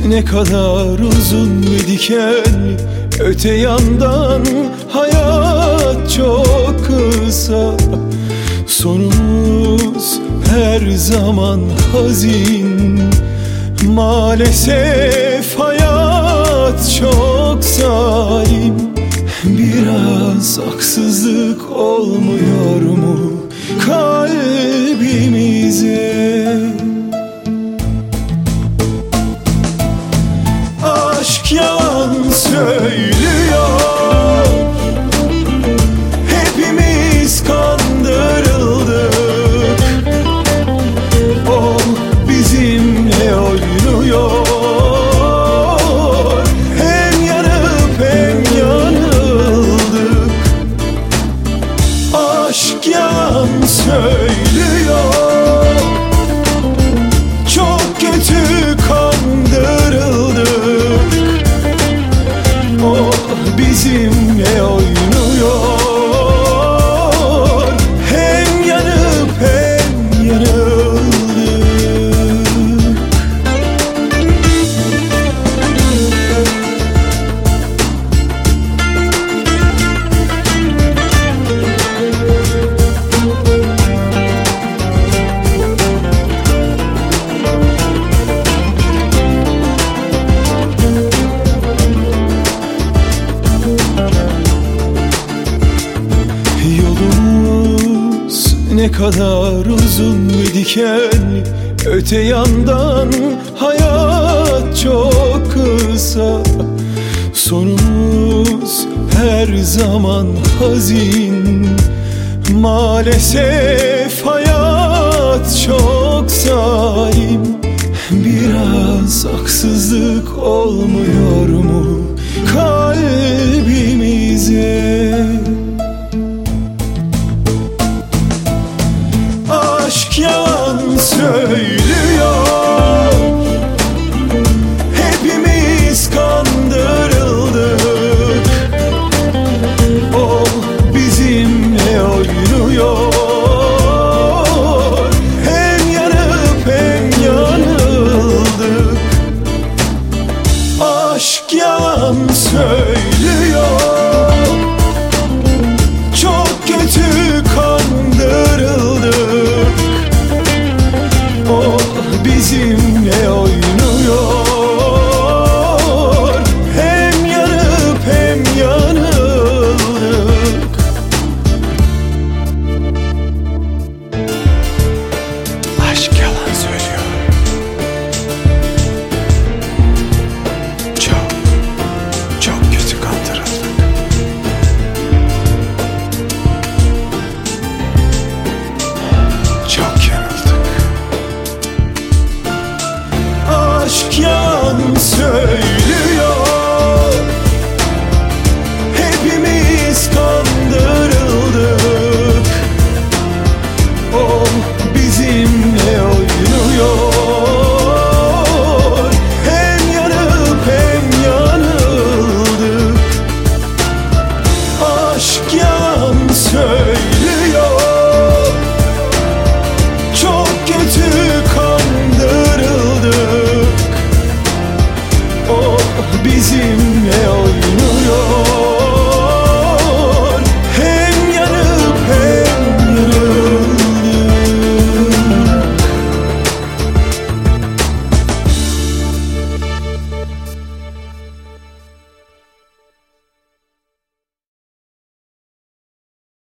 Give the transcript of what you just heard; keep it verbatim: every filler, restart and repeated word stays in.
ne kadar uzun ve dikenli, öte yandan hayat çok kısa. Sonumuz her zaman hazin, maalesef hayat çok zalim. Biraz haksızlık olmuyor mu kalbimize? Aşk yalan söylüyor, hepimiz kandırıldık. O bizimle oynuyor, hem yanıp hem yanıldık. Aşk yalan söylüyor, çok kötü kandırıldık. O bizimle oynuyor, hem yanıp hem yanıldık. Ne kadar uzun ve dikenli, öte yandan hayat çok kısa. Sonumuz her zaman hazin, maalesef hayat çok zalim. Biraz haksızlık olmuyor mu kalbimize? Aşk yalan söylüyor, hepimiz kandırıldık. O bizimle oynuyor, hem yanıp hem yanıldık. Aşk yalan söylüyor, çok kötü kandırıldık. O bizimle oynuyor, hem yanıp hem yanıldık. Aşk yalan söylüyor, çok, çok kötü kandırıldık. Çok yanıldık. Aşk yalan söylüyor,